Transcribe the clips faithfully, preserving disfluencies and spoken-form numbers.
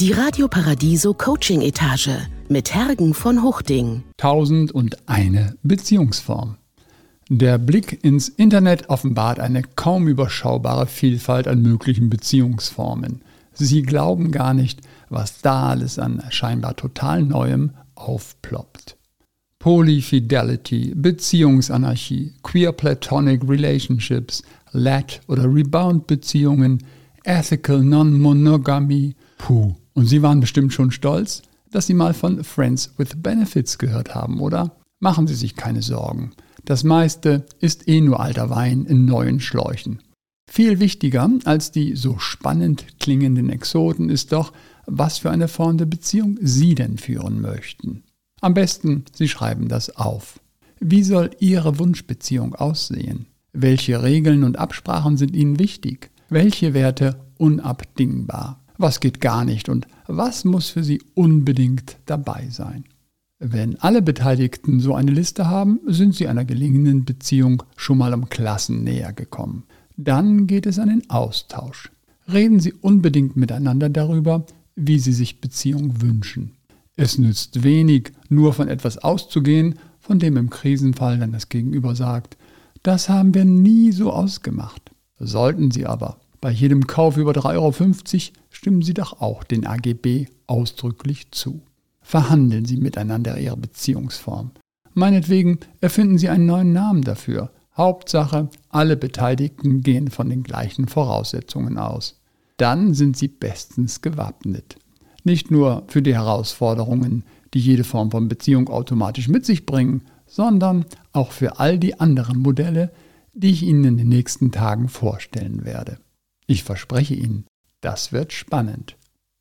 Die Radio Paradiso Coaching Etage mit Hergen von Huchting. Tausendundeine Beziehungsform. Der Blick ins Internet offenbart eine kaum überschaubare Vielfalt an möglichen Beziehungsformen. Sie glauben gar nicht, was da alles an scheinbar total Neuem aufploppt. Polyfidelity, Beziehungsanarchie, Queer Platonic Relationships, Lat- oder Rebound-Beziehungen, Ethical Non-Monogamy. Puh, und Sie waren bestimmt schon stolz, dass Sie mal von Friends with Benefits gehört haben, oder? Machen Sie sich keine Sorgen. Das meiste ist eh nur alter Wein in neuen Schläuchen. Viel wichtiger als die so spannend klingenden Exoten ist doch, was für eine Form der Beziehung Sie denn führen möchten. Am besten, Sie schreiben das auf. Wie soll Ihre Wunschbeziehung aussehen? Welche Regeln und Absprachen sind Ihnen wichtig? Welche Werte unabdingbar? Was geht gar nicht und was muss für Sie unbedingt dabei sein? Wenn alle Beteiligten so eine Liste haben, sind Sie einer gelingenden Beziehung schon mal um Klassen näher gekommen. Dann geht es an den Austausch. Reden Sie unbedingt miteinander darüber, wie Sie sich Beziehung wünschen. Es nützt wenig, nur von etwas auszugehen, von dem im Krisenfall dann das Gegenüber sagt, das haben wir nie so ausgemacht. Sollten Sie aber. Bei jedem Kauf über drei Euro fünfzig stimmen Sie doch auch den A G B ausdrücklich zu. Verhandeln Sie miteinander Ihre Beziehungsform. Meinetwegen erfinden Sie einen neuen Namen dafür. Hauptsache, alle Beteiligten gehen von den gleichen Voraussetzungen aus. Dann sind Sie bestens gewappnet. Nicht nur für die Herausforderungen, die jede Form von Beziehung automatisch mit sich bringen, sondern auch für all die anderen Modelle, die ich Ihnen in den nächsten Tagen vorstellen werde. Ich verspreche Ihnen, das wird spannend.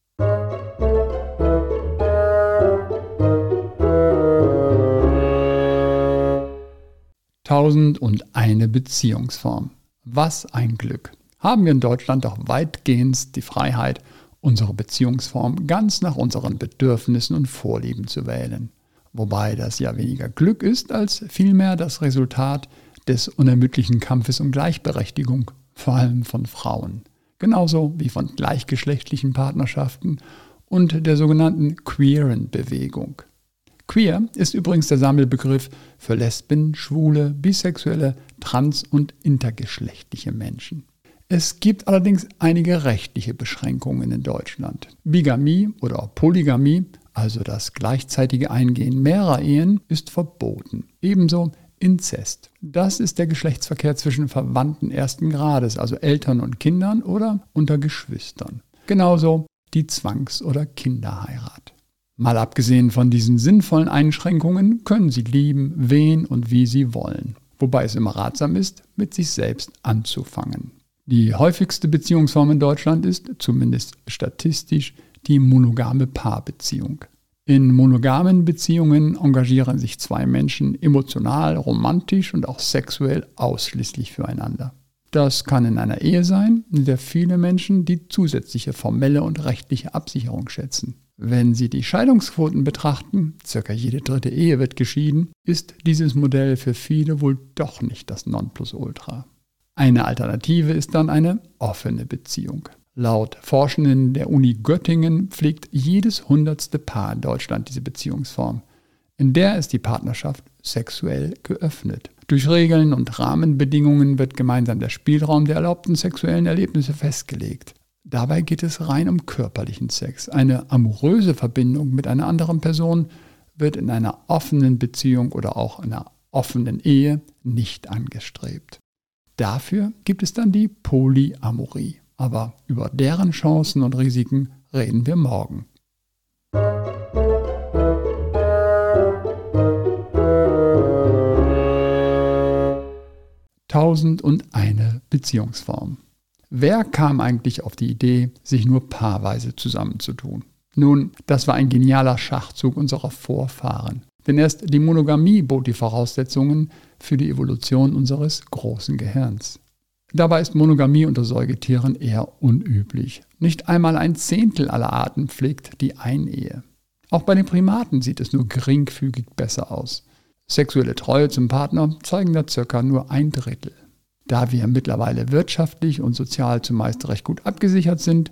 Tausendundeine Beziehungsform. Was ein Glück. Haben wir in Deutschland doch weitgehend die Freiheit, unsere Beziehungsform ganz nach unseren Bedürfnissen und Vorlieben zu wählen. Wobei das ja weniger Glück ist, als vielmehr das Resultat des unermüdlichen Kampfes um Gleichberechtigung, vor allem von Frauen. Genauso wie von gleichgeschlechtlichen Partnerschaften und der sogenannten queeren Bewegung. Queer ist übrigens der Sammelbegriff für Lesben, Schwule, Bisexuelle, Trans- und intergeschlechtliche Menschen. Es gibt allerdings einige rechtliche Beschränkungen in Deutschland. Bigamie oder Polygamie, also das gleichzeitige Eingehen mehrerer Ehen, ist verboten. Ebenso Inzest. Das ist der Geschlechtsverkehr zwischen Verwandten ersten Grades, also Eltern und Kindern oder unter Geschwistern. Genauso die Zwangs- oder Kinderheirat. Mal abgesehen von diesen sinnvollen Einschränkungen können Sie lieben, wen und wie Sie wollen. Wobei es immer ratsam ist, mit sich selbst anzufangen. Die häufigste Beziehungsform in Deutschland ist, zumindest statistisch, die monogame Paarbeziehung. In monogamen Beziehungen engagieren sich zwei Menschen emotional, romantisch und auch sexuell ausschließlich füreinander. Das kann in einer Ehe sein, in der viele Menschen die zusätzliche formelle und rechtliche Absicherung schätzen. Wenn Sie die Scheidungsquoten betrachten, circa jede dritte Ehe wird geschieden, ist dieses Modell für viele wohl doch nicht das Nonplusultra. Eine Alternative ist dann eine offene Beziehung. Laut Forschenden der Uni Göttingen pflegt jedes hundertste Paar in Deutschland diese Beziehungsform. In der ist die Partnerschaft sexuell geöffnet. Durch Regeln und Rahmenbedingungen wird gemeinsam der Spielraum der erlaubten sexuellen Erlebnisse festgelegt. Dabei geht es rein um körperlichen Sex. Eine amoröse Verbindung mit einer anderen Person wird in einer offenen Beziehung oder auch einer offenen Ehe nicht angestrebt. Dafür gibt es dann die Polyamorie. Aber über deren Chancen und Risiken reden wir morgen. Tausendundeine Beziehungsform. Wer kam eigentlich auf die Idee, sich nur paarweise zusammenzutun? Nun, das war ein genialer Schachzug unserer Vorfahren. Denn erst die Monogamie bot die Voraussetzungen für die Evolution unseres großen Gehirns. Dabei ist Monogamie unter Säugetieren eher unüblich. Nicht einmal ein Zehntel aller Arten pflegt die Einehe. Auch bei den Primaten sieht es nur geringfügig besser aus. Sexuelle Treue zum Partner zeigen da circa nur ein Drittel. Da wir mittlerweile wirtschaftlich und sozial zumeist recht gut abgesichert sind,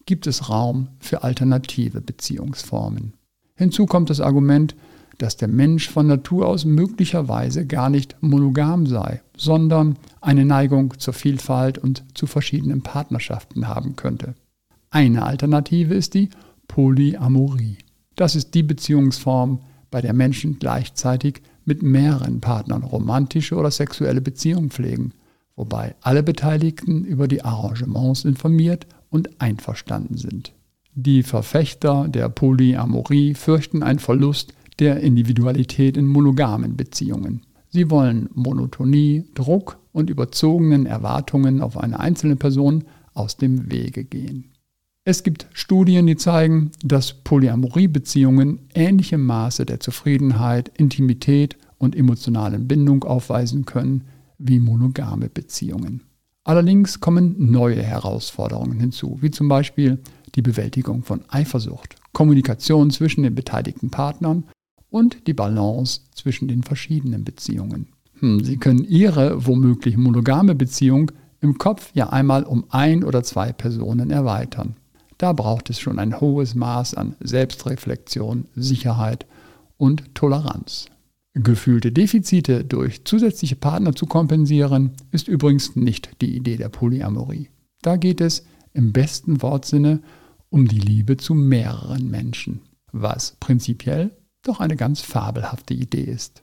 gibt es Raum für alternative Beziehungsformen. Hinzu kommt das Argument, dass der Mensch von Natur aus möglicherweise gar nicht monogam sei, sondern eine Neigung zur Vielfalt und zu verschiedenen Partnerschaften haben könnte. Eine Alternative ist die Polyamorie. Das ist die Beziehungsform, bei der Menschen gleichzeitig mit mehreren Partnern romantische oder sexuelle Beziehungen pflegen, wobei alle Beteiligten über die Arrangements informiert und einverstanden sind. Die Verfechter der Polyamorie fürchten einen Verlust der Individualität in monogamen Beziehungen. Sie wollen Monotonie, Druck und überzogenen Erwartungen auf eine einzelne Person aus dem Wege gehen. Es gibt Studien, die zeigen, dass Polyamorie-Beziehungen ähnliche Maße der Zufriedenheit, Intimität und emotionalen Bindung aufweisen können wie monogame Beziehungen. Allerdings kommen neue Herausforderungen hinzu, wie zum Beispiel die Bewältigung von Eifersucht, Kommunikation zwischen den beteiligten Partnern und die Balance zwischen den verschiedenen Beziehungen. Hm, Sie können Ihre womöglich monogame Beziehung im Kopf ja einmal um ein oder zwei Personen erweitern. Da braucht es schon ein hohes Maß an Selbstreflexion, Sicherheit und Toleranz. Gefühlte Defizite durch zusätzliche Partner zu kompensieren, ist übrigens nicht die Idee der Polyamorie. Da geht es im besten Wortsinne um die Liebe zu mehreren Menschen, was prinzipiell doch eine ganz fabelhafte Idee ist.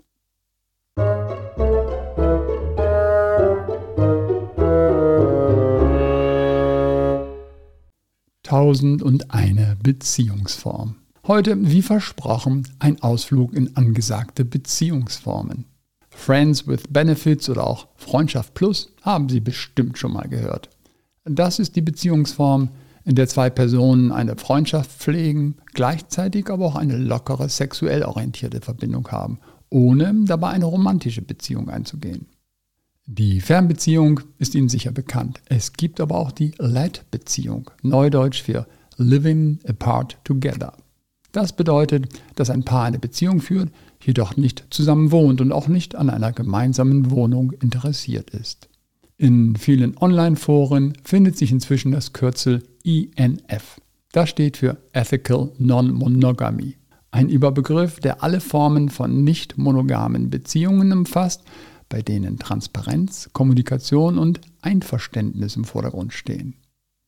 Tausend und eine Beziehungsform. Heute, wie versprochen, ein Ausflug in angesagte Beziehungsformen. Friends with Benefits oder auch Freundschaft Plus haben Sie bestimmt schon mal gehört. Das ist die Beziehungsform, in der zwei Personen eine Freundschaft pflegen, gleichzeitig aber auch eine lockere, sexuell orientierte Verbindung haben, ohne dabei eine romantische Beziehung einzugehen. Die Fernbeziehung ist Ihnen sicher bekannt. Es gibt aber auch die L A T-Beziehung, Neudeutsch für Living Apart Together. Das bedeutet, dass ein Paar eine Beziehung führt, jedoch nicht zusammen wohnt und auch nicht an einer gemeinsamen Wohnung interessiert ist. In vielen Online-Foren findet sich inzwischen das Kürzel E N F. Das steht für Ethical Non-Monogamy. Ein Überbegriff, der alle Formen von nicht monogamen Beziehungen umfasst, bei denen Transparenz, Kommunikation und Einverständnis im Vordergrund stehen.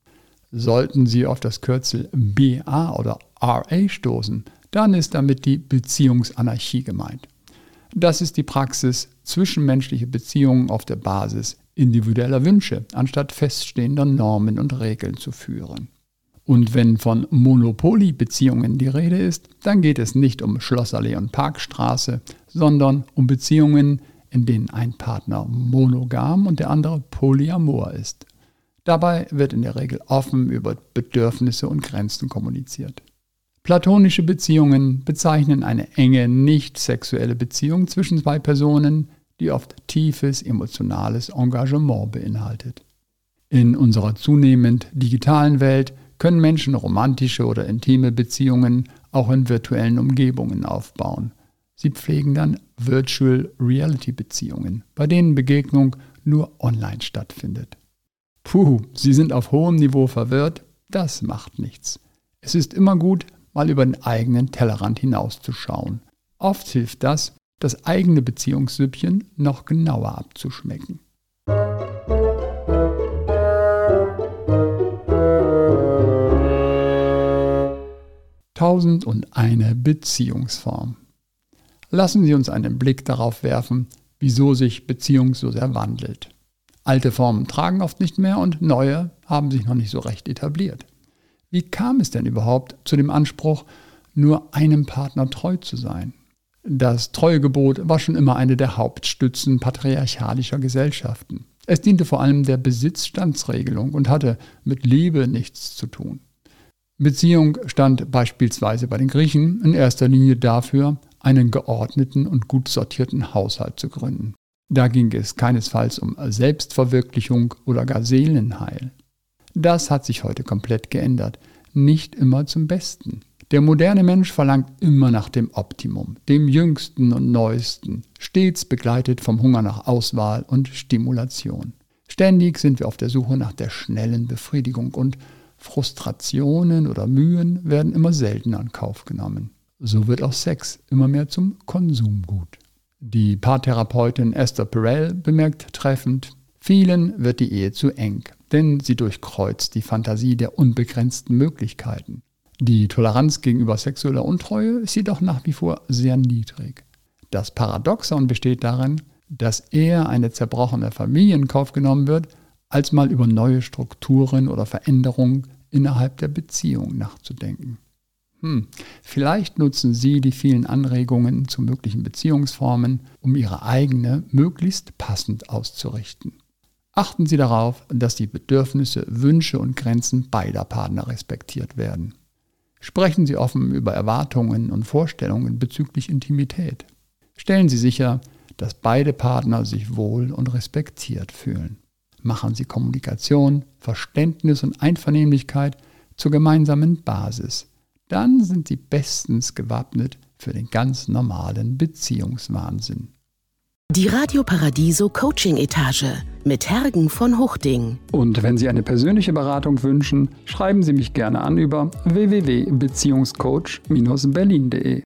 Sollten Sie auf das Kürzel B A oder R A stoßen, dann ist damit die Beziehungsanarchie gemeint. Das ist die Praxis, zwischenmenschliche Beziehungen auf der Basis individueller Wünsche anstatt feststehender Normen und Regeln zu führen. Und wenn von Monopoly-Beziehungen die Rede ist, dann geht es nicht um Schlossallee und Parkstraße, sondern um Beziehungen, in denen ein Partner monogam und der andere polyamor ist. Dabei wird in der Regel offen über Bedürfnisse und Grenzen kommuniziert. Platonische Beziehungen bezeichnen eine enge, nicht sexuelle Beziehung zwischen zwei Personen, die oft tiefes emotionales Engagement beinhaltet. In unserer zunehmend digitalen Welt können Menschen romantische oder intime Beziehungen auch in virtuellen Umgebungen aufbauen. Sie pflegen dann Virtual Reality Beziehungen, bei denen Begegnung nur online stattfindet. Puh, Sie sind auf hohem Niveau verwirrt? Das macht nichts. Es ist immer gut, mal über den eigenen Tellerrand hinauszuschauen. Oft hilft das, das eigene Beziehungssüppchen noch genauer abzuschmecken. Tausend und eine Beziehungsform. Lassen Sie uns einen Blick darauf werfen, wieso sich Beziehung so sehr wandelt. Alte Formen tragen oft nicht mehr und neue haben sich noch nicht so recht etabliert. Wie kam es denn überhaupt zu dem Anspruch, nur einem Partner treu zu sein? Das Treuegebot war schon immer eine der Hauptstützen patriarchalischer Gesellschaften. Es diente vor allem der Besitzstandsregelung und hatte mit Liebe nichts zu tun. Beziehung stand beispielsweise bei den Griechen in erster Linie dafür, einen geordneten und gut sortierten Haushalt zu gründen. Da ging es keinesfalls um Selbstverwirklichung oder gar Seelenheil. Das hat sich heute komplett geändert, nicht immer zum Besten. Der moderne Mensch verlangt immer nach dem Optimum, dem Jüngsten und Neuesten, stets begleitet vom Hunger nach Auswahl und Stimulation. Ständig sind wir auf der Suche nach der schnellen Befriedigung und Frustrationen oder Mühen werden immer seltener in Kauf genommen. So wird auch Sex immer mehr zum Konsumgut. Die Paartherapeutin Esther Perel bemerkt treffend, vielen wird die Ehe zu eng, denn sie durchkreuzt die Fantasie der unbegrenzten Möglichkeiten. Die Toleranz gegenüber sexueller Untreue ist jedoch nach wie vor sehr niedrig. Das Paradoxon besteht darin, dass eher eine zerbrochene Familie in Kauf genommen wird, als mal über neue Strukturen oder Veränderungen innerhalb der Beziehung nachzudenken. Hm, vielleicht nutzen Sie die vielen Anregungen zu möglichen Beziehungsformen, um Ihre eigene möglichst passend auszurichten. Achten Sie darauf, dass die Bedürfnisse, Wünsche und Grenzen beider Partner respektiert werden. Sprechen Sie offen über Erwartungen und Vorstellungen bezüglich Intimität. Stellen Sie sicher, dass beide Partner sich wohl und respektiert fühlen. Machen Sie Kommunikation, Verständnis und Einvernehmlichkeit zur gemeinsamen Basis. Dann sind Sie bestens gewappnet für den ganz normalen Beziehungswahnsinn. Die Radio Paradiso Coaching Etage mit Hergen von Huchting. Und wenn Sie eine persönliche Beratung wünschen, schreiben Sie mich gerne an über w w w punkt beziehungscoach Bindestrich berlin punkt de.